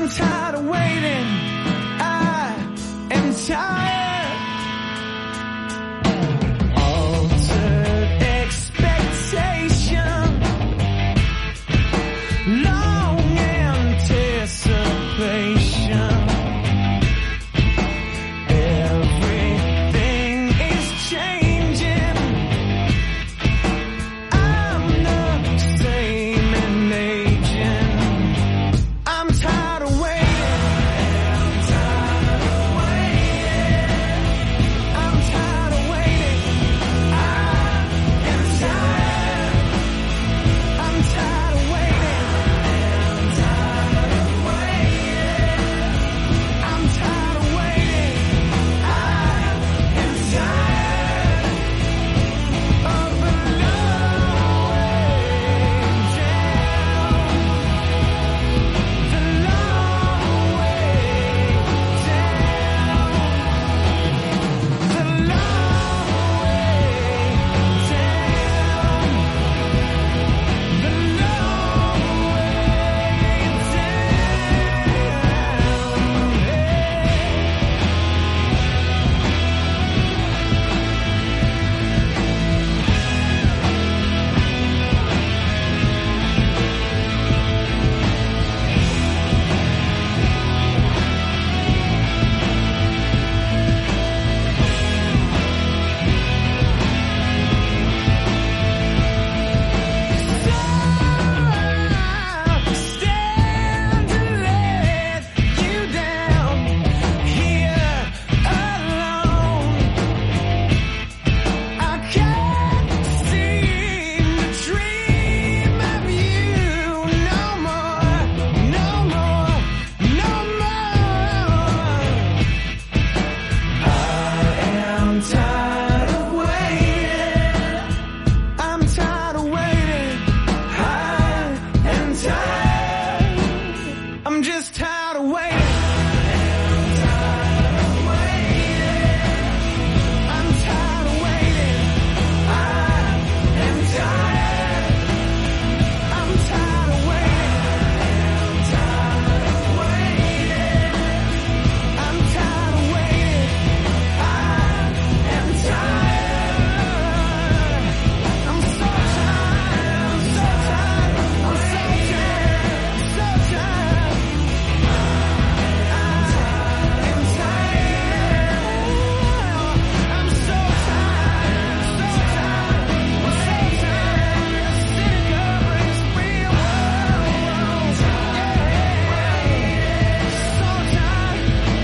tired of waiting. I am tired. Altered expectation. Long anticipation. Everything is changing. I'm the same and aging. I'm tired of waiting. I'm tired of waiting. I am tired. I'm tired of waiting. I'm tired of waiting. I am tired of the long way down. The long way down. The long stand to let you down here alone. I can't seem to dream of you no more, no more, no more. I am tired of waiting. I'm tired of waiting. I am tired. I'm just tired of waiting. I'm tired of waiting. I am tired. I'm tired of waiting. I'm tired of waiting. I am tired. I'm so tired. I'm so tired. I'm so tired. So tired. I am tired. I'm so tired. So tired. I'm so tired. Cynical brings real world. So tired. So tired.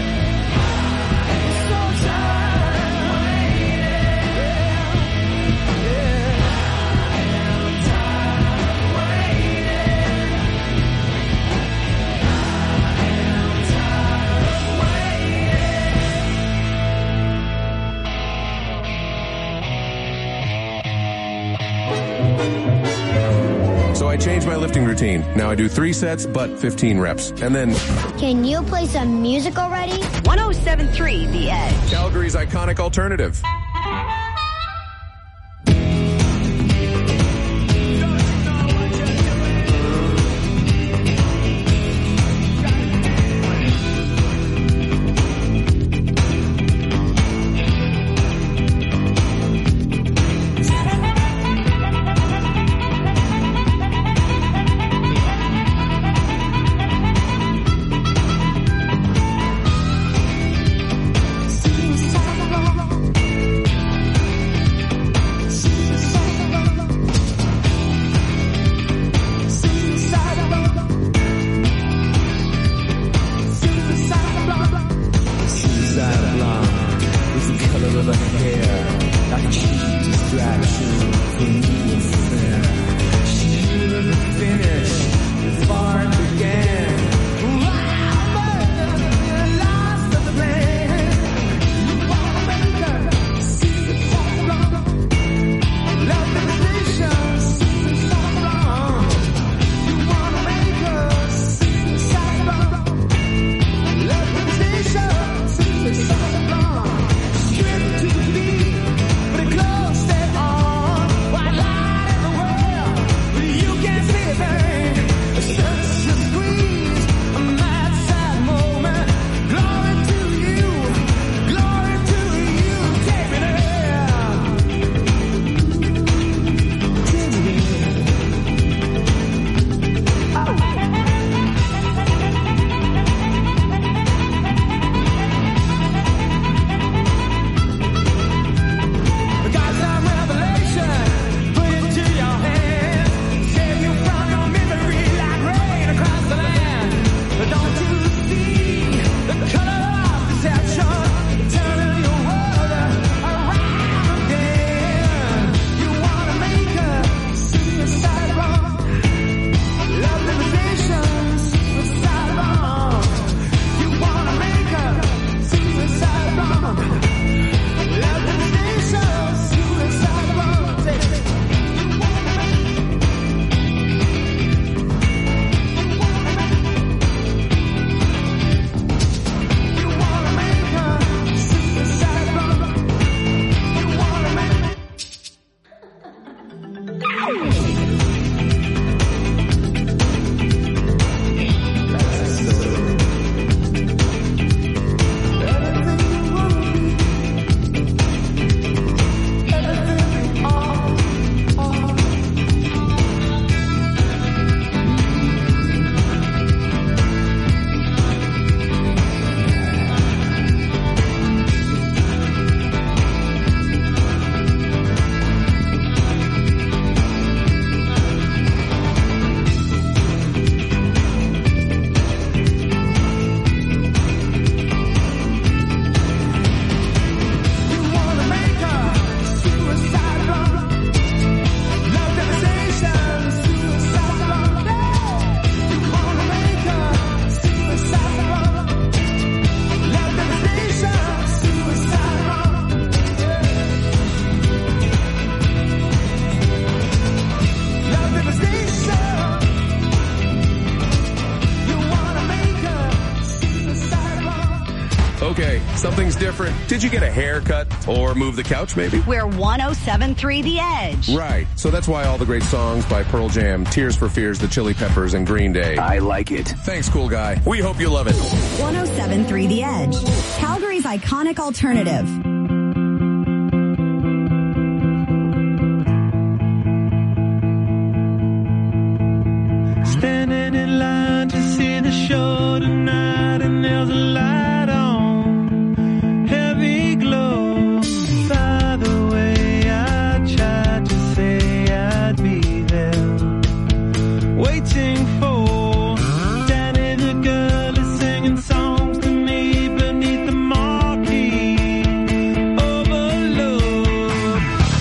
So I changed my lifting routine. Now I do 3 sets, but 15 reps. And then Can you play some music already? 107.3 The Edge. Calgary's iconic alternative. Okay, something's different. Did you get a haircut or move the couch maybe? We're 107.3 The Edge. Right. So that's why all the great songs by Pearl Jam, Tears for Fears, The Chili Peppers, and Green Day. I like it. Thanks, cool guy. We hope you love it. 107.3 The Edge. Calgary's iconic alternative. Standing in line to see the show tonight, and there's a light on, heavy glow. By the way, I tried to say I'd be there, waiting for Danny the girl is singing songs to me beneath the marquee. Overload.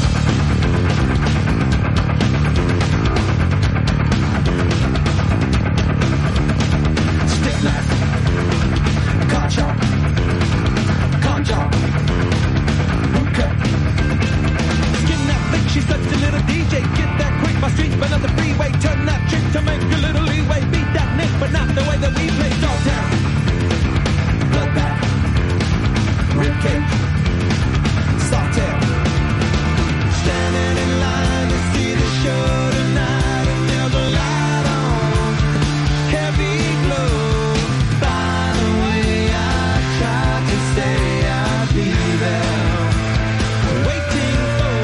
Stick knife, car chop, con chop, hookah. Skin that flick, she's such a little DJ. Get that quick, my streets burn up the freeway. Turn that trick to make a little leeway. Beat that Nick, but not the way that we play. Dog down, bloodbath, ribcage, soft tail. Standing in line to see the show tonight, and there's a light on, heavy glow. By the way, I tried to say I'd be there, waiting for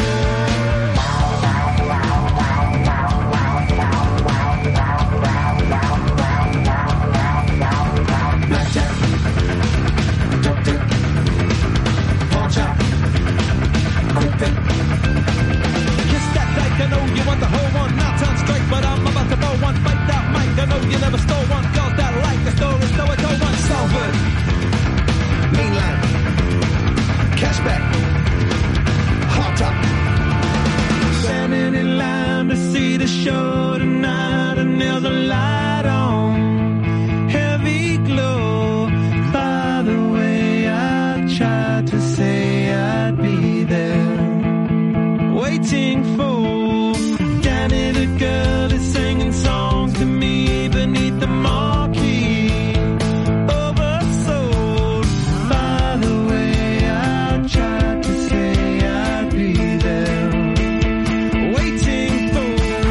blackjack, dope dip, pawn chop, quick pick. Kiss that dyke, I know you want the whole one. Now turn straight, but I'm about to blow one. Fight that mic, I know you never stole one. Girls that like the story, so I told one. Salford, mainline, cashback, hot top. Standing in line to see the show tonight, and there's a light on, heavy glow. By the way, I tried to say I'd be there, waiting for Danny the girl is singing songs to me beneath the marquee. Oversold. By the way, I tried to say I'd be there, waiting for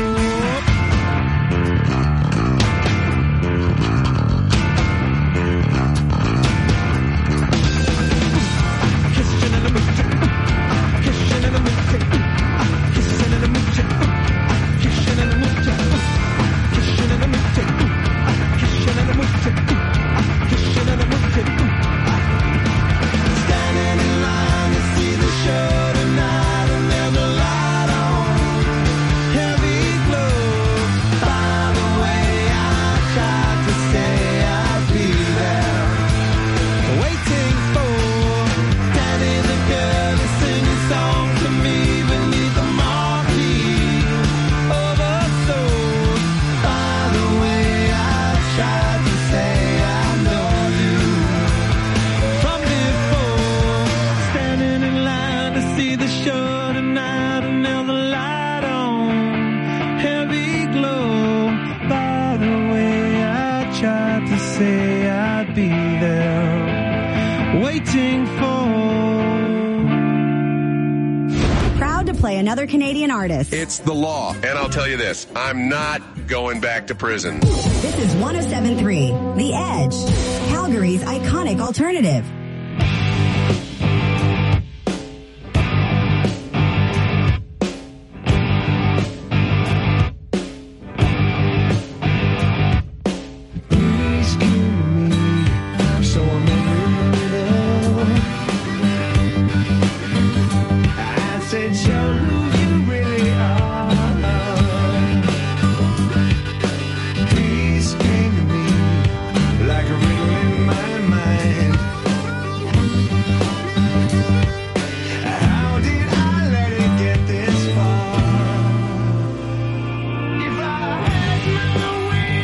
kissing in the mood, kissing in the mood, kissing in the mood, kissing in the mood, kissing in the mood, kissing in the mood, kissing in the mood. Standing in line to see the show tonight, and there's a light on, heavy glow. By the way, I tried to say I'd be there, waiting for Danny the girl is singing songs to me beneath the marquee. Oversold. By the way, I tried to say I know you from before. Standing in line to see the show tonight, and there's a light on, heavy glow. By the way, I tried to say I'd be there, waiting for. Proud to play another Canadian artist. It's the law. And I'll tell you this, I'm not going back to prison. This is 107.3 The Edge. Calgary's iconic alternative. Please give me, so I'm in the middle. I said, show who you really are. Please bring me like a riddle in my mind. How did I let it get this far? If I had my way,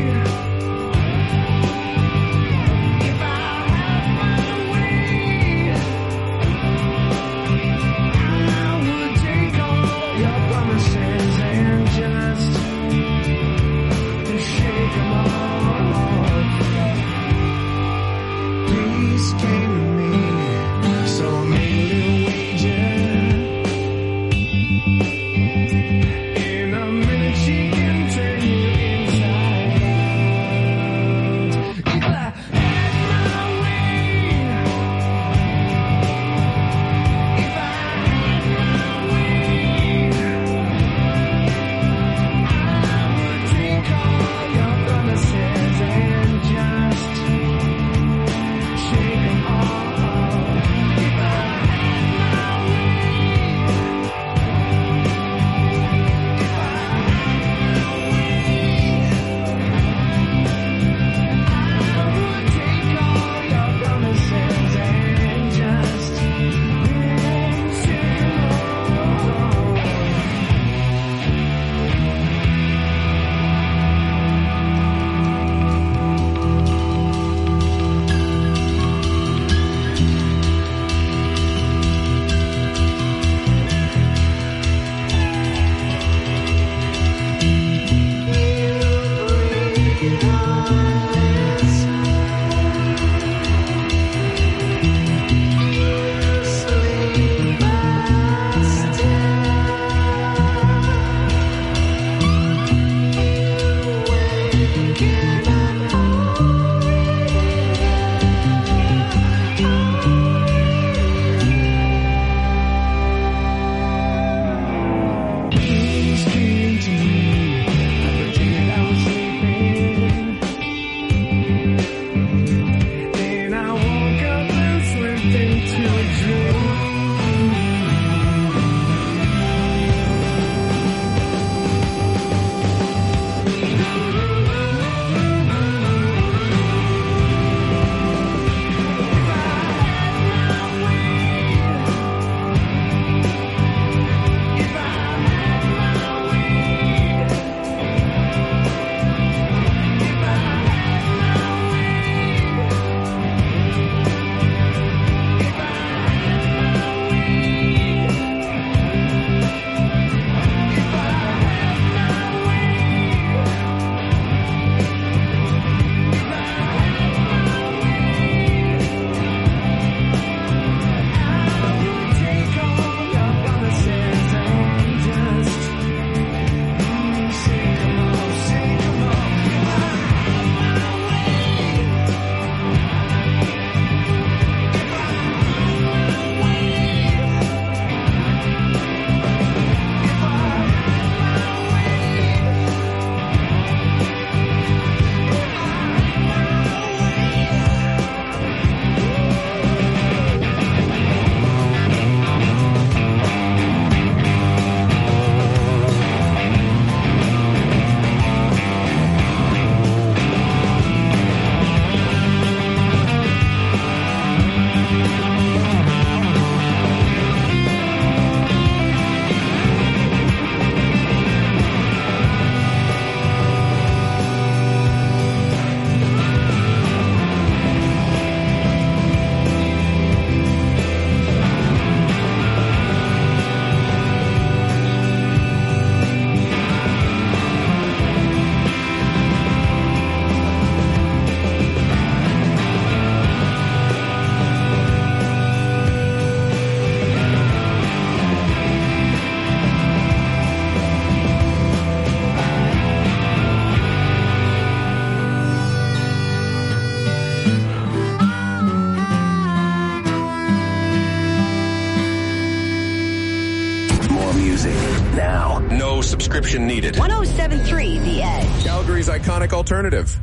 if I had my way, I would take all your promises and just shake them off. subscription needed. 107.3 The Edge. Calgary's iconic alternative.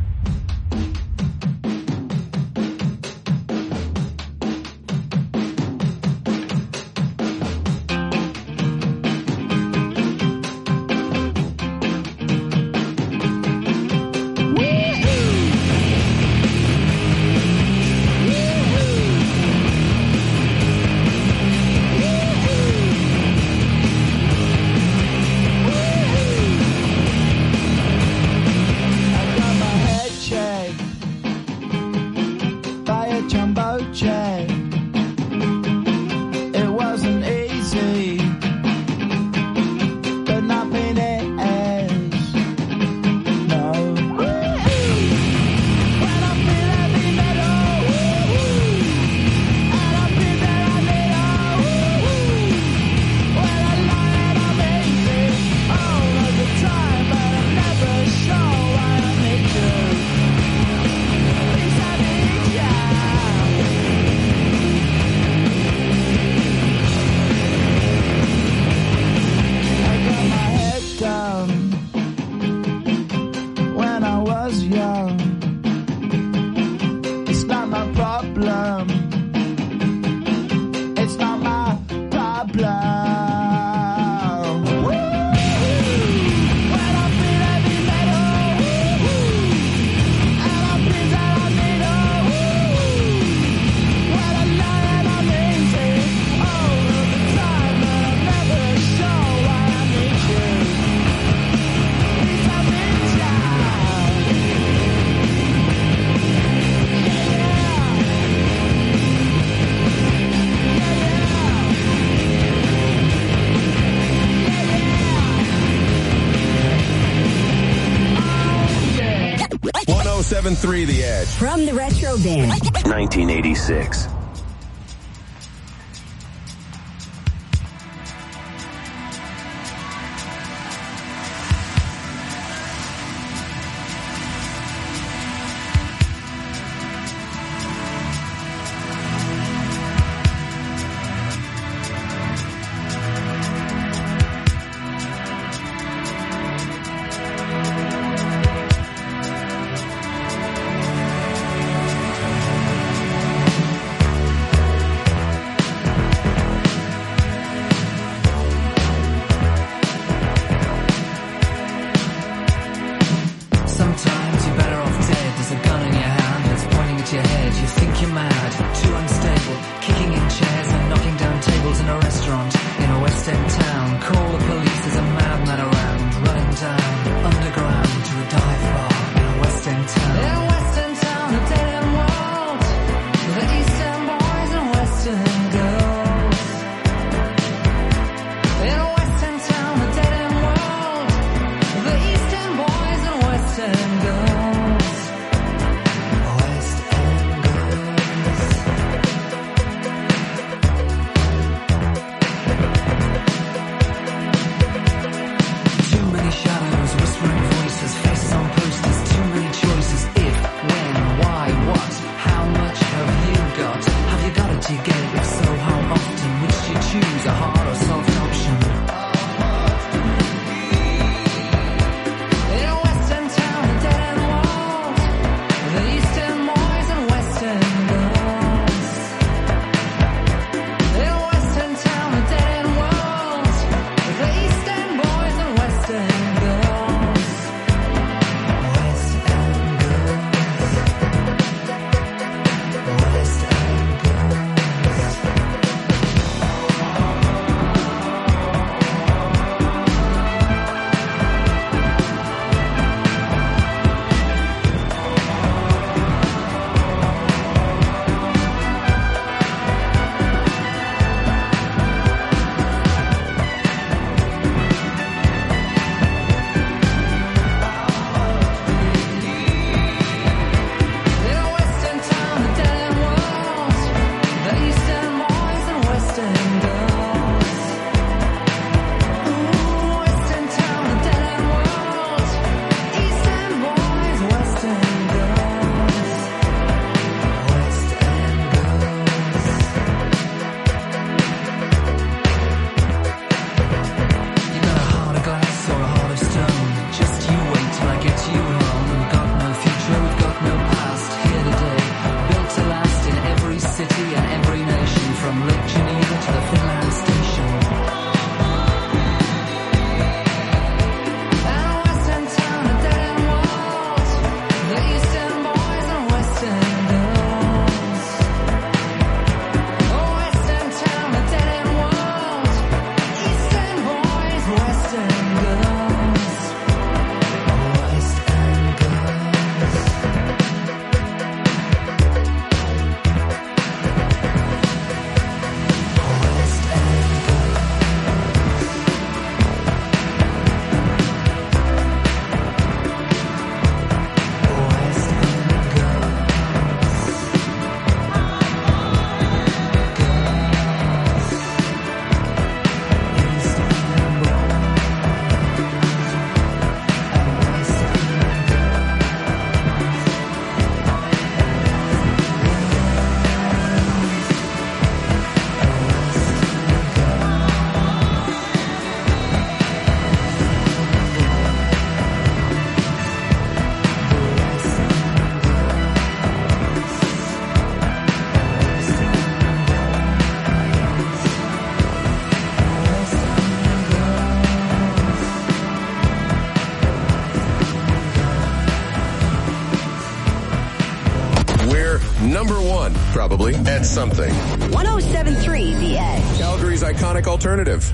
The Edge. From the Retro Bin. 1986. Number one, probably, at something. 107.3 The Edge. Calgary's iconic alternative.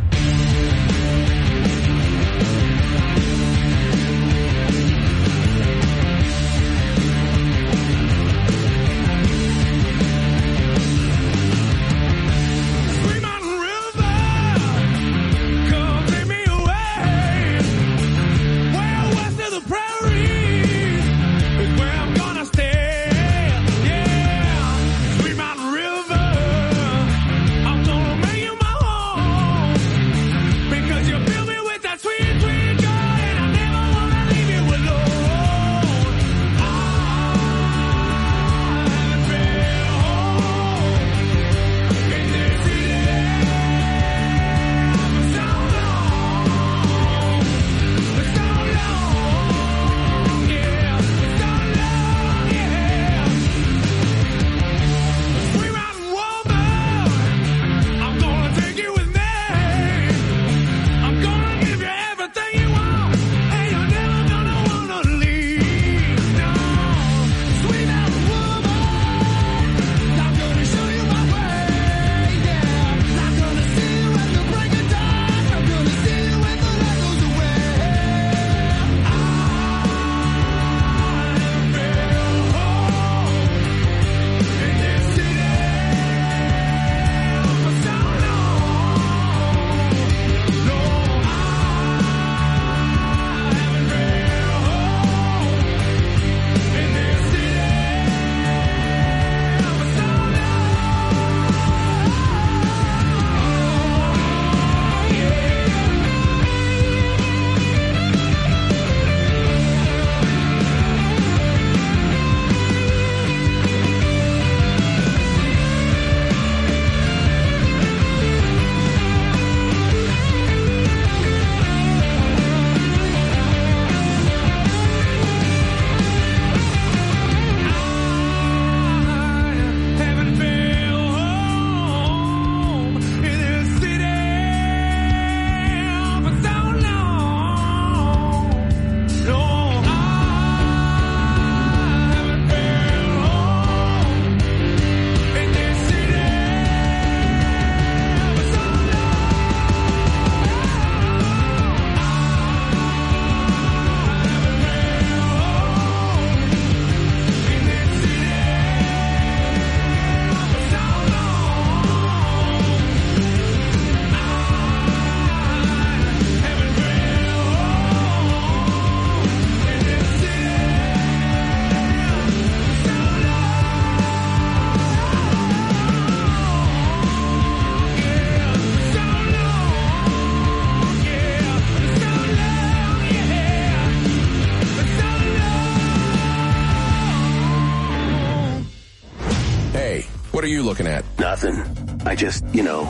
What are you looking at? Nothing. I just,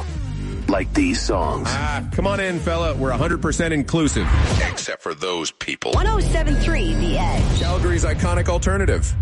like these songs. Come on in, fella. We're 100% inclusive. Except for those people. 107.3 The Edge. Calgary's iconic alternative.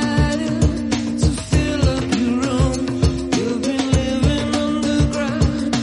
Fill up your room. You've been living underground.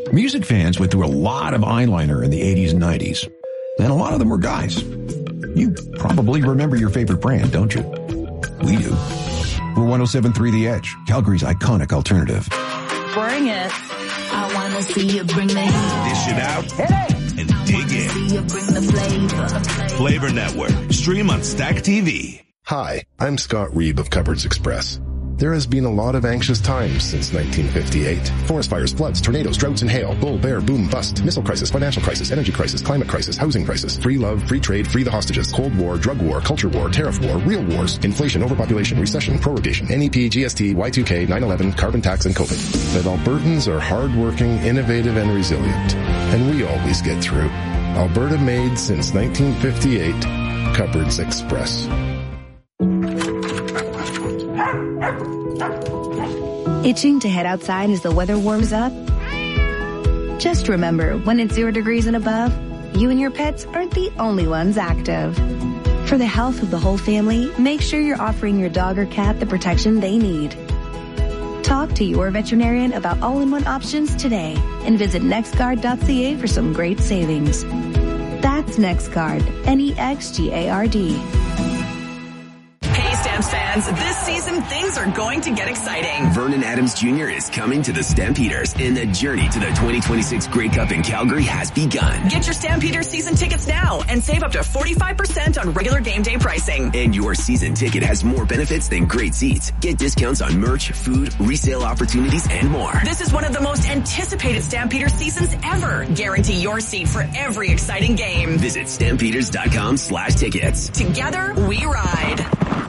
Music fans went through a lot of eyeliner in the 80s and 90s, and a lot of them were guys. You probably remember your favorite brand, don't you? We do. We're 107.3 The Edge, Calgary's iconic alternative. Bring it. I want to see you bring the heat. Dish it out and dig in. See you bring the flavor. Flavor Network. Stream on Stack TV. Hi, I'm Scott Reeb of Cupboards Express. There has been a lot of anxious times since 1958. Forest fires, floods, tornadoes, droughts and hail, bull, bear, boom, bust, missile crisis, financial crisis, energy crisis, climate crisis, housing crisis, free love, free trade, free the hostages, Cold War, drug war, culture war, tariff war, real wars, inflation, overpopulation, recession, prorogation, NEP, GST, Y2K, 9/11, carbon tax, and COVID. But Albertans are hardworking, innovative, and resilient. And we always get through. Alberta made since 1958. Cupboards Express. Itching to head outside as the weather warms up? Just remember, when it's 0 degrees and above, you and your pets aren't the only ones active. For the health of the whole family, make sure you're offering your dog or cat the protection they need. Talk to your veterinarian about all-in-one options today and visit nextguard.ca for some great savings. That's NextGuard, NEXGARD. Hey, Stamps fans, this season things are going to get exciting. Vernon Adams Jr. is coming to the Stampeders, and the journey to the 2026 Grey Cup in Calgary has begun. Get your Stampeders season tickets now and save up to 45% on regular game day pricing. And your season ticket has more benefits than great seats. Get discounts on merch, food, resale opportunities, and more. This is one of the most anticipated Stampeders seasons ever. Guarantee your seat for every exciting game. Visit stampeders.com/tickets. Together, we ride.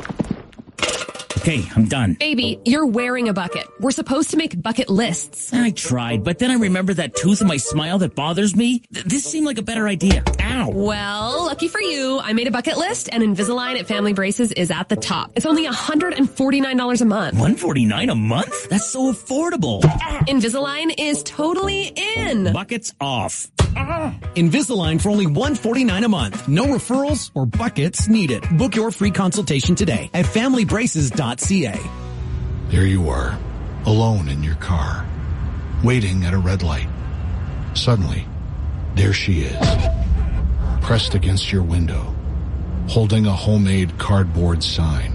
Okay, I'm done. Baby, you're wearing a bucket. We're supposed to make bucket lists. I tried, but then I remember that tooth in my smile that bothers me. This seemed like a better idea. Ow. Well, lucky for you, I made a bucket list, and Invisalign at Family Braces is at the top. It's only $149 a month. $149 a month? That's so affordable. Invisalign is totally in. Buckets off. Invisalign for only $149 a month. No referrals or buckets needed. Book your free consultation today at familybraces.ca. There you are, alone in your car, waiting at a red light. Suddenly, there she is, pressed against your window, holding a homemade cardboard sign.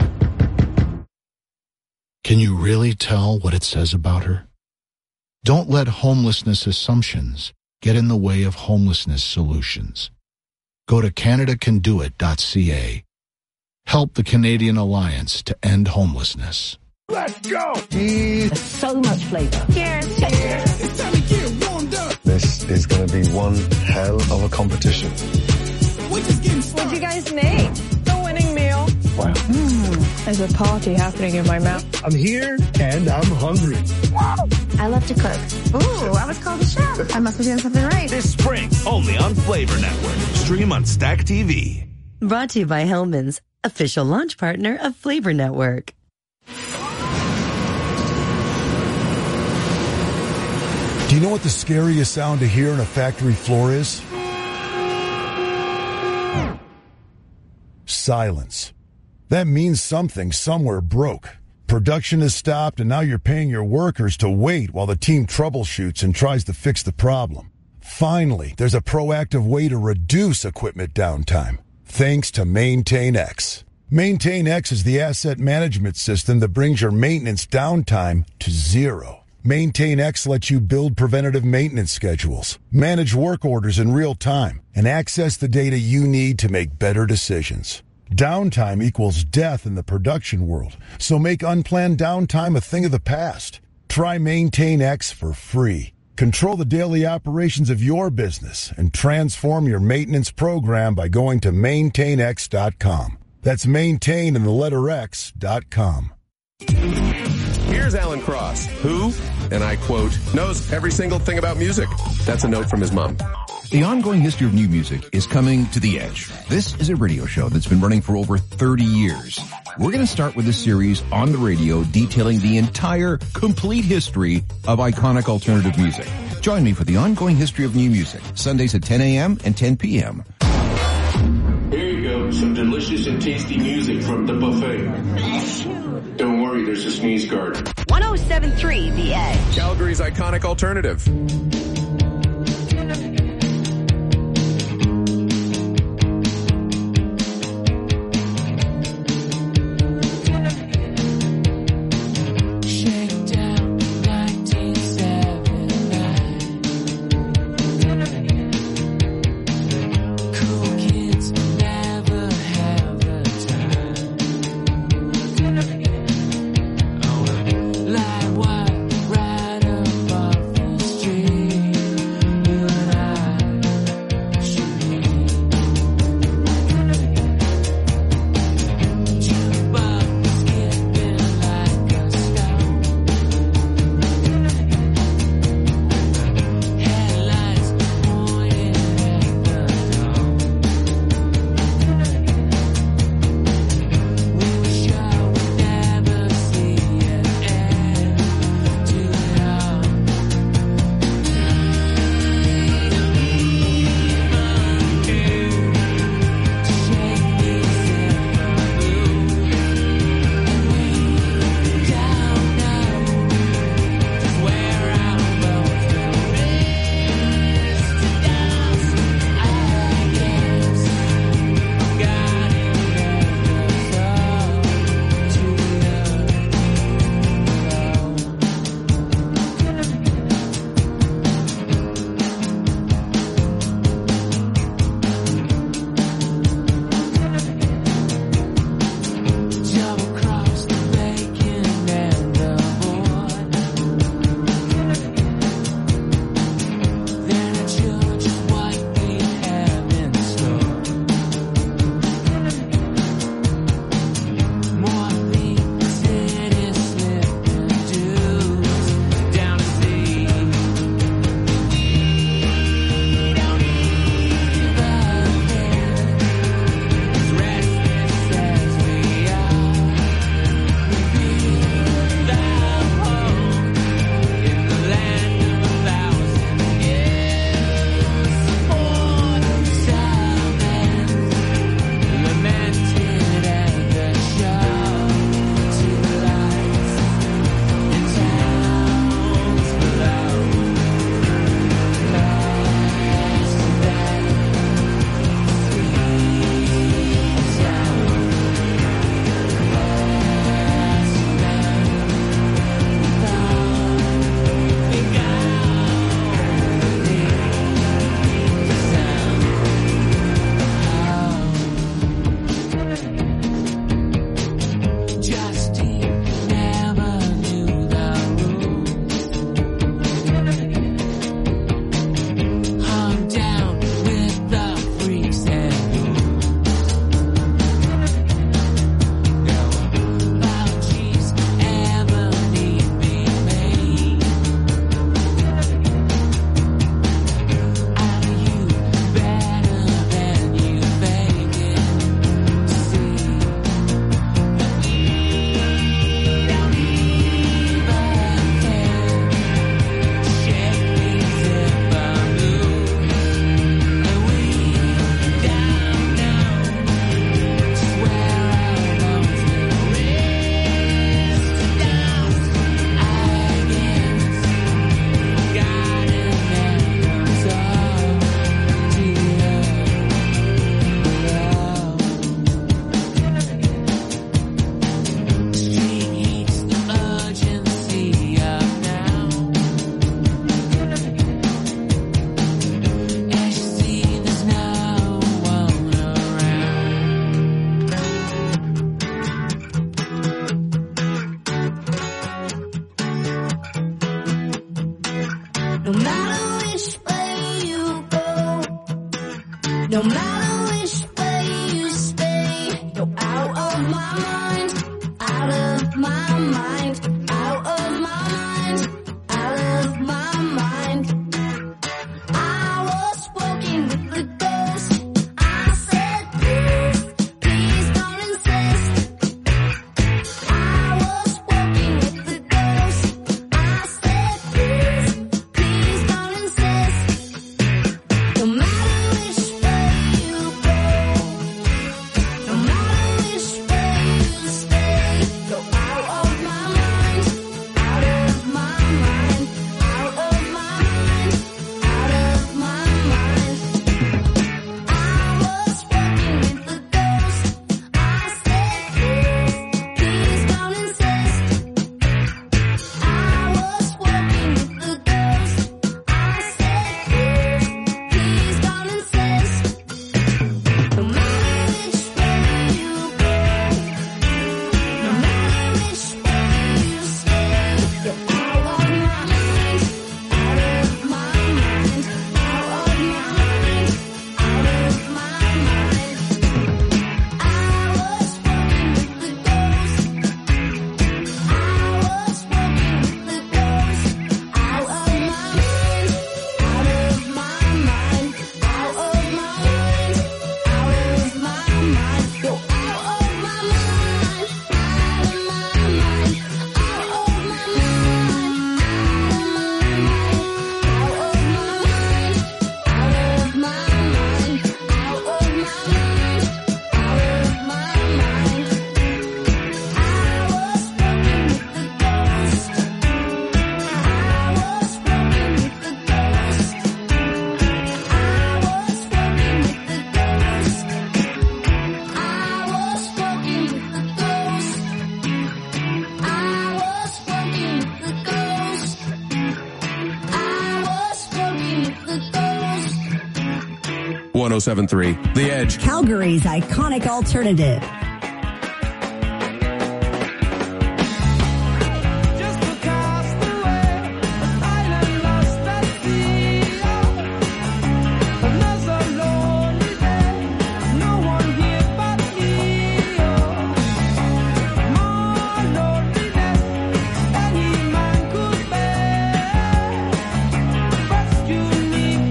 Can you really tell what it says about her? Don't let homelessness assumptions get in the way of homelessness solutions. Go to CanadaCanDoIt.ca. Help the Canadian Alliance to end homelessness. Let's go! There's so much flavor. Cheers! It's time to get warmed up. This is going to be one hell of a competition. What'd you guys make? The winning meal. Wow. There's a party happening in my mouth. I'm here and I'm hungry. I love to cook. Ooh, I was called a chef. I must be doing something right. This spring, only on Flavor Network. Stream on Stack TV. Brought to you by Hellman's, official launch partner of Flavor Network. Do you know what the scariest sound to hear on a factory floor is? Silence. That means something somewhere broke. Production has stopped, and now you're paying your workers to wait while the team troubleshoots and tries to fix the problem. Finally, there's a proactive way to reduce equipment downtime, thanks to MaintainX. MaintainX is the asset management system that brings your maintenance downtime to zero. MaintainX lets you build preventative maintenance schedules, manage work orders in real time, and access the data you need to make better decisions. Downtime equals death in the production world, so make unplanned downtime a thing of the past. Try MaintainX for free. Control the daily operations of your business and transform your maintenance program by going to maintainx.com. That's maintain and the letter X.com. Here's Alan Cross, who, and I quote, knows every single thing about music. That's a note from his mom. The ongoing history of new music is coming to The Edge. This is a radio show that's been running for over 30 years. We're going to start with a series on the radio detailing the entire, complete history of iconic alternative music. Join me for the ongoing history of new music, Sundays at 10 a.m. and 10 p.m. Here you go, some delicious and tasty music from the buffet. Don't worry, there's a sneeze guard. 107.3 The Edge. Calgary's iconic alternative. 107.3 The Edge. Calgary's iconic alternative.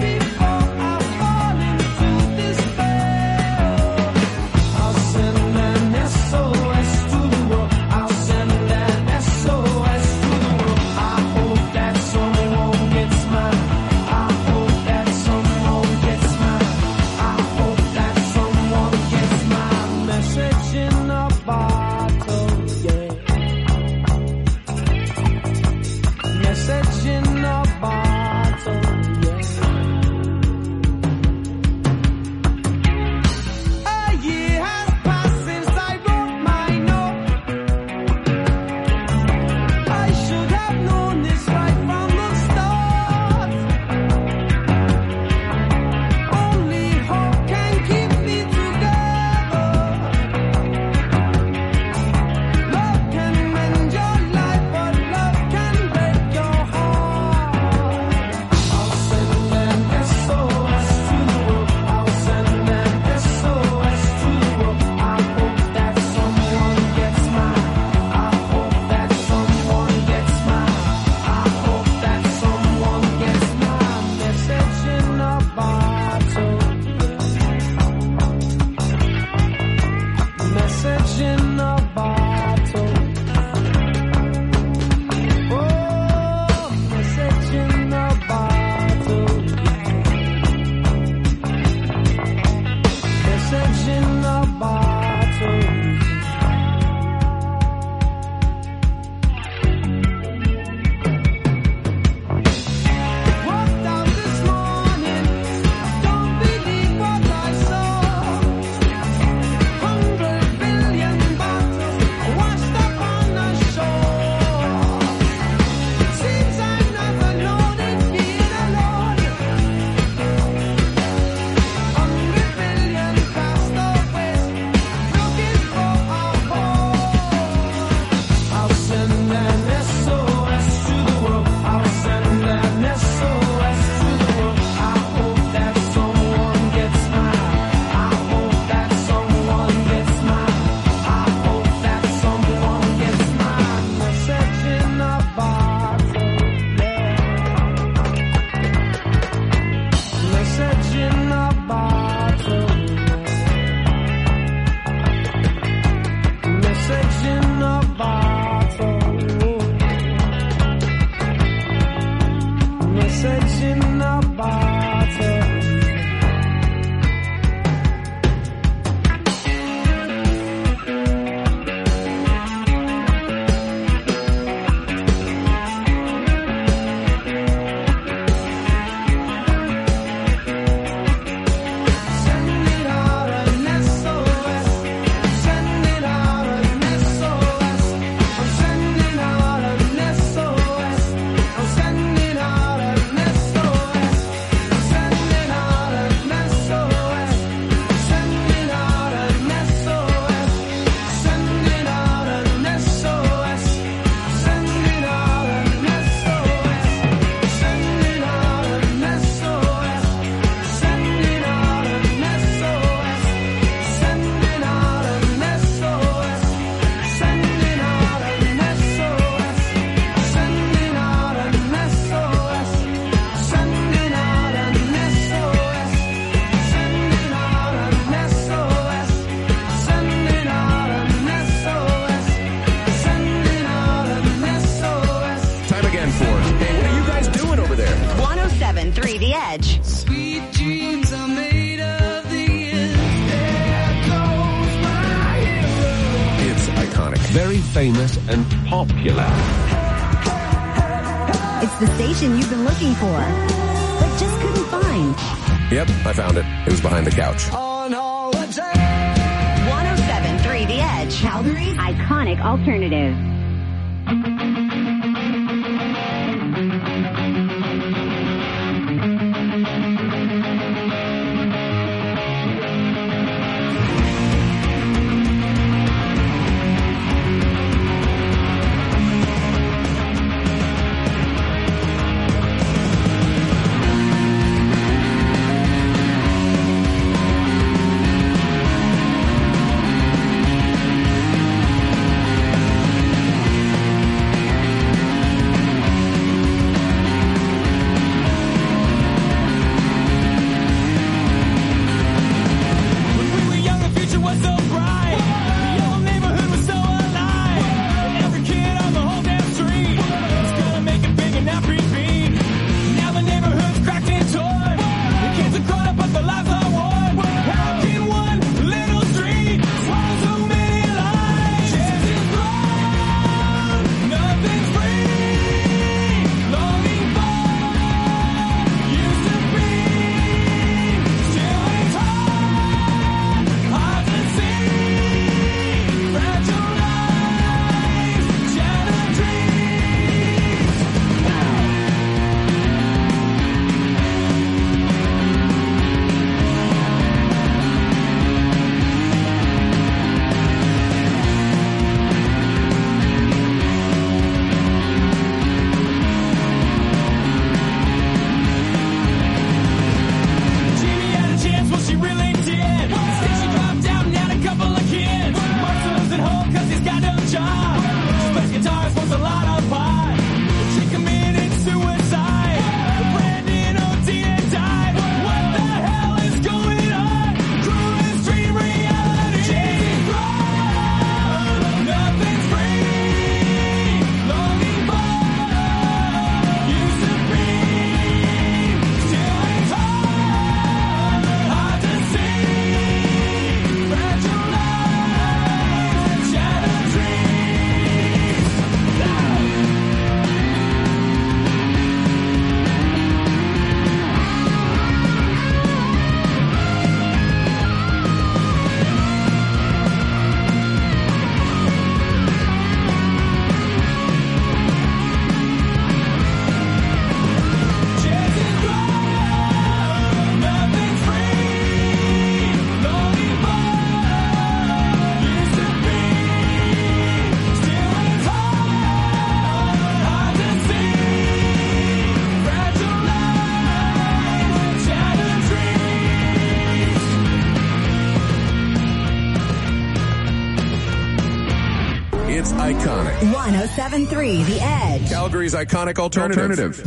Send Edge. Sweet dreams are made of these. There goes my hero. It's iconic. Very famous and popular. It's the station you've been looking for, but just couldn't find. Yep, I found it. It was behind the couch. On holiday. 107.3 The Edge. Calgary's iconic alternative. It's iconic. 107.3 The Edge. Calgary's iconic alternative.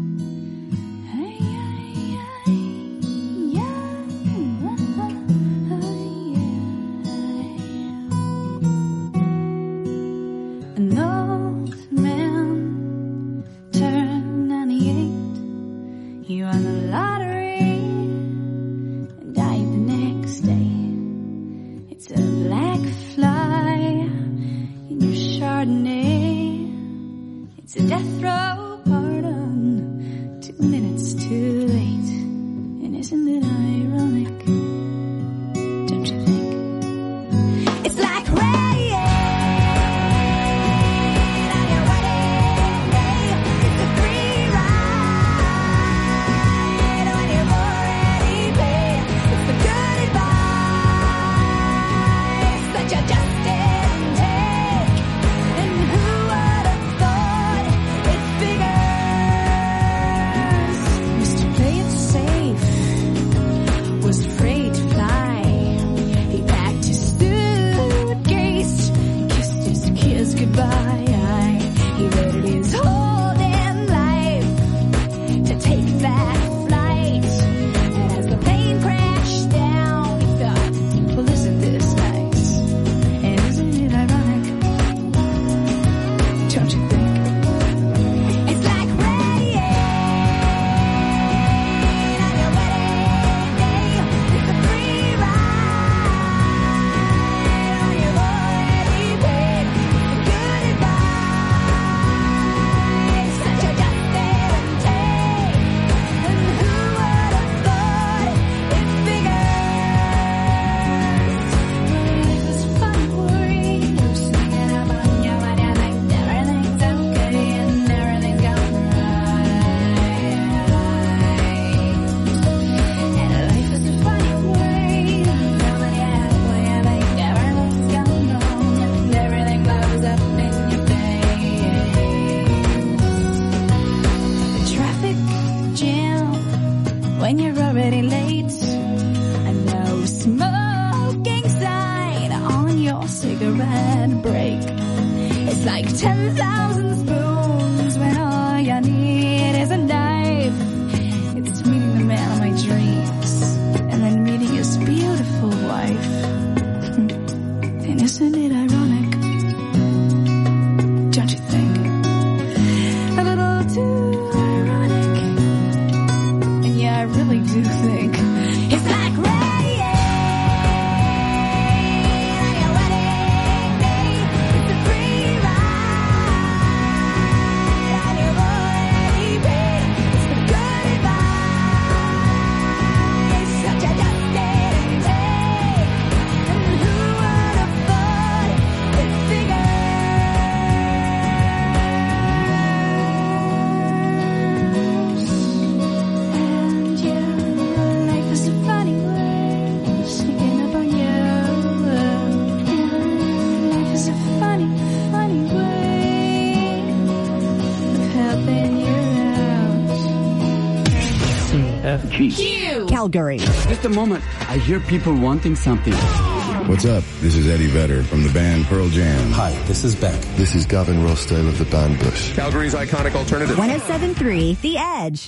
An old man turned 98. He won the lottery and died the next day. It's a black fly in your Chardonnay. It's a death row pardon. 2 minutes too late. And isn't it ironic? Don't you think? It's like rain. Just didn't take, and who would have thought it's It's like 10,000 spoons when all you need is a knife. It's meeting the man of my dreams and then meeting his beautiful wife. And isn't it ironic? Don't you think? A little too ironic. And yeah, I really do think it's like rain. Q. Calgary. Just a moment. I hear people wanting something. What's up? This is Eddie Vedder from the band Pearl Jam. Hi, this is Beck. This is Gavin Rossdale of the band Bush. Calgary's iconic alternative. 107.3 The Edge.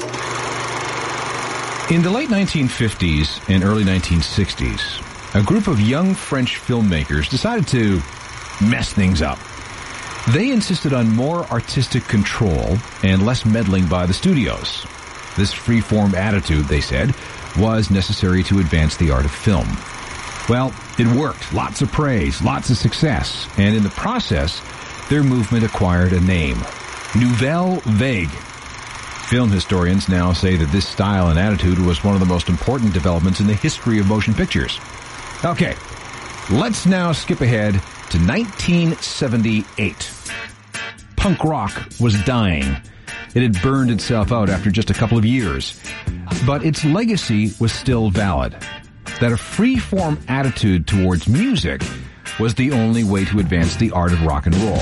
In the late 1950s and early 1960s, a group of young French filmmakers decided to mess things up. They insisted on more artistic control and less meddling by the studios. This free-form attitude, they said, was necessary to advance the art of film. Well, it worked. Lots of praise, lots of success. And in the process, their movement acquired a name. Nouvelle Vague. Film historians now say that this style and attitude was one of the most important developments in the history of motion pictures. Okay, let's now skip ahead to 1978. Punk rock was dying. It had burned itself out after just a couple of years. But its legacy was still valid. That a free-form attitude towards music was the only way to advance the art of rock and roll.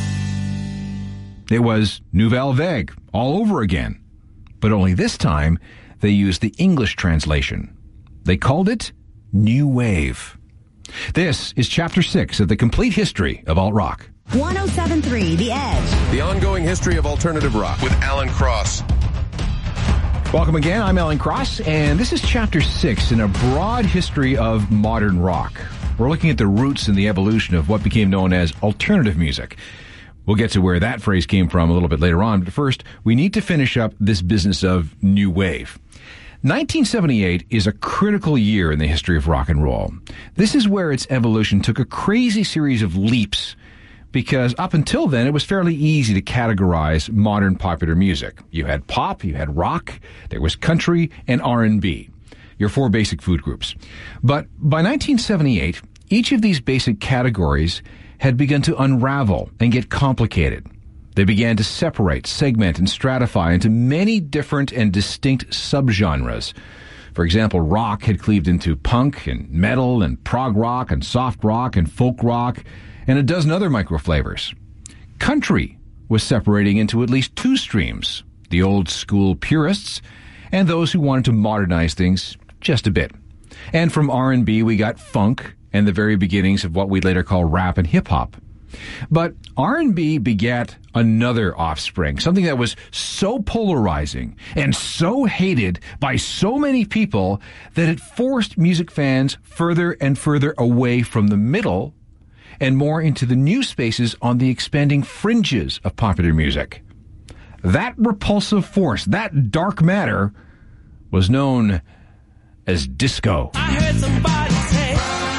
It was Nouvelle Vague all over again. But only this time, they used the English translation. They called it New Wave. This is Chapter 6 of the complete history of alt-rock. 107.3 The Edge. The ongoing history of alternative rock with Alan Cross. Welcome again. I'm Alan Cross, and this is Chapter 6 in a broad history of modern rock. We're looking at the roots and the evolution of what became known as alternative music. We'll get to where that phrase came from a little bit later on, but first, we need to finish up this business of new wave. 1978 is a critical year in the history of rock and roll. This is where its evolution took a crazy series of leaps, because up until then, it was fairly easy to categorize modern popular music. You had pop, you had rock, there was country, and R&B. Your four basic food groups. But by 1978, each of these basic categories had begun to unravel and get complicated. They began to separate, segment, and stratify into many different and distinct subgenres. For example, rock had cleaved into punk and metal and prog rock and soft rock and folk rock and a dozen other microflavors. Country was separating into at least two streams, the old school purists and those who wanted to modernize things just a bit. And from R&B, we got funk and the very beginnings of what we'd later call rap and hip-hop. But R&B begat another offspring, something that was so polarizing and so hated by so many people that it forced music fans further and further away from the middle and more into the new spaces on the expanding fringes of popular music. That repulsive force, that dark matter, was known as disco. I heard somebody say,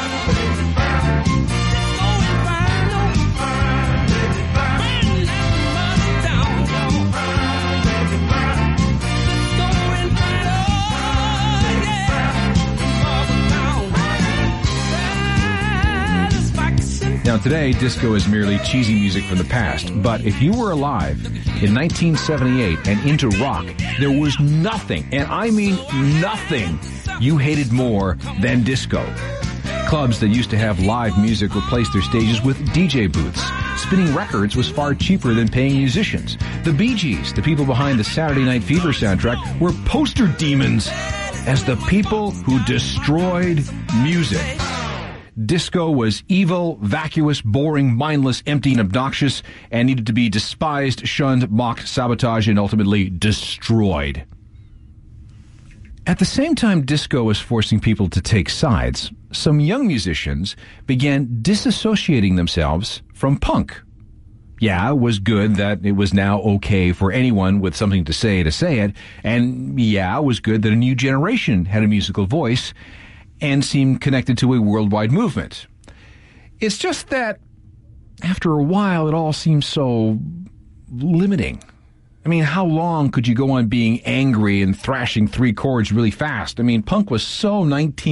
Now today, disco is merely cheesy music from the past, but if you were alive in 1978 and into rock, there was nothing, and I mean nothing, you hated more than disco. Clubs that used to have live music replaced their stages with DJ booths. Spinning records was far cheaper than paying musicians. The Bee Gees, the people behind the Saturday Night Fever soundtrack, were poster demons as the people who destroyed music. Disco was evil, vacuous, boring, mindless, empty, and obnoxious, and needed to be despised, shunned, mocked, sabotaged, and ultimately destroyed. At the same time disco was forcing people to take sides, some young musicians began disassociating themselves from punk. Yeah, it was good that it was now okay for anyone with something to say it, and yeah, it was good that a new generation had a musical voice and seemed connected to a worldwide movement. It's just that after a while it all seems so limiting. I mean, how long could you go on being angry and thrashing 3 chords really fast? I mean, punk was so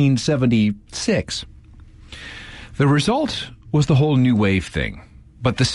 1976. The result was the whole new wave thing. But the